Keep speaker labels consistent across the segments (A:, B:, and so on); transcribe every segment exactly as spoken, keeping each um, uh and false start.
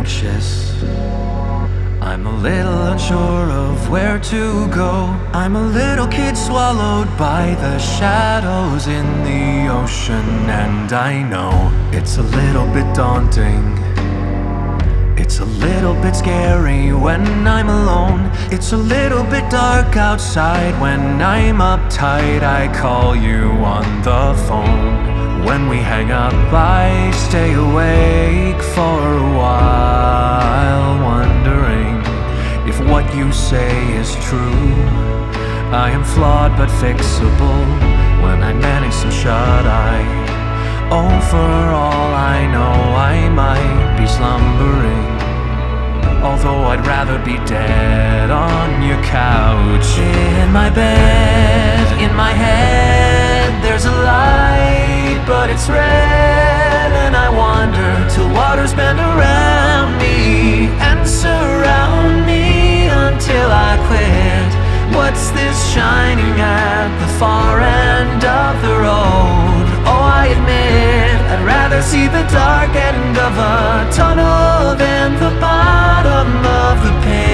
A: anxious. I'm a little unsure of where to go. I'm a little kid swallowed by the shadows in the ocean, and I know it's a little bit daunting. It's a little bit scary when I'm alone. It's a little bit dark outside when I'm uptight. I call you on the phone. When we hang up, I stay awake for a while, wondering if what you say is true. I am flawed but fixable when I manage some shut-eye. Oh, for all I know, I might be slumbering, although I'd rather be dead on your couch. In my bed, in my head, there's a light, but it's red, and I wander till waters bend around me and surround me until I quit. What's this shining at the far end of the road? Oh, I admit I'd rather see the dark end of a tunnel than the bottom of the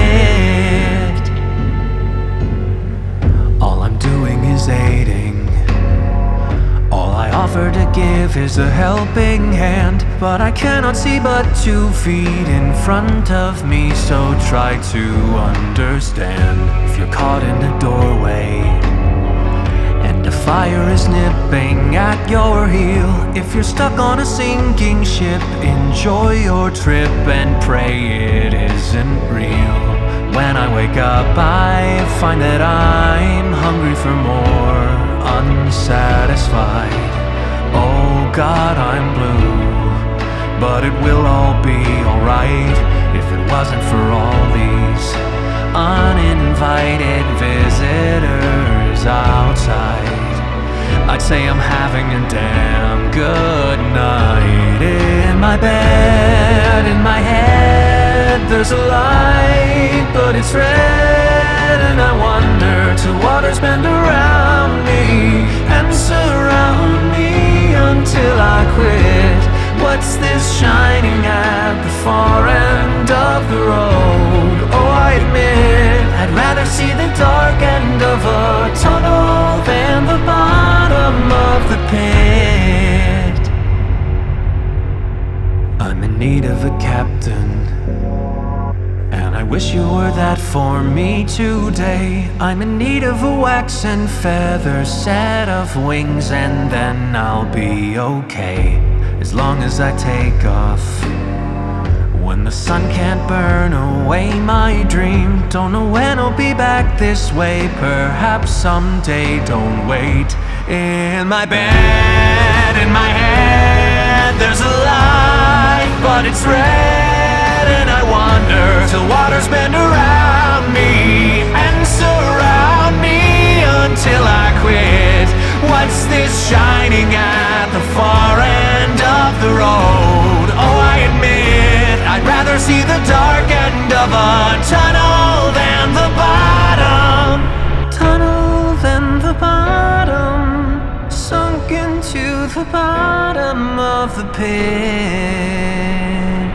A: pit. All I'm doing is aiding. All I offer to give is a helping hand, but I cannot see but two feet in front of me, so try to understand. If you're caught in a doorway and the fire is nipping at your heel, if you're stuck on a sinking ship, enjoy your trip and pray it isn't real. When I wake up, I find that I'm hungry for more, unsatisfied. Oh God, I'm blue, but it will all be alright if it wasn't for all these uninvited visitors outside. I'd say I'm having a damn good night. In my bed, in my head, there's a light, but it's red, and I wander till waters bend around me and surround me until I quit. What's this shining at the far end of the road? Oh, I admit I'd rather see the dark end of a tunnel than the bottom of the pit. I'm in need of a captain, and I wish you were that for me today. I'm in need of a wax and feather set of wings, and then I'll be okay, as long as I take off when the sun can't burn away my dream. Don't know when I'll be back this way, perhaps someday, don't wait. In my bed, in my head, there's a light, but it's red, and I wander till waters bend around me and surround me until I quit. What's this shining at the far end of the road? Oh, I admit I'd rather see the dark end of a tunnel than the bottom. Tunnel than the bottom, sunk into the bottom of the pit.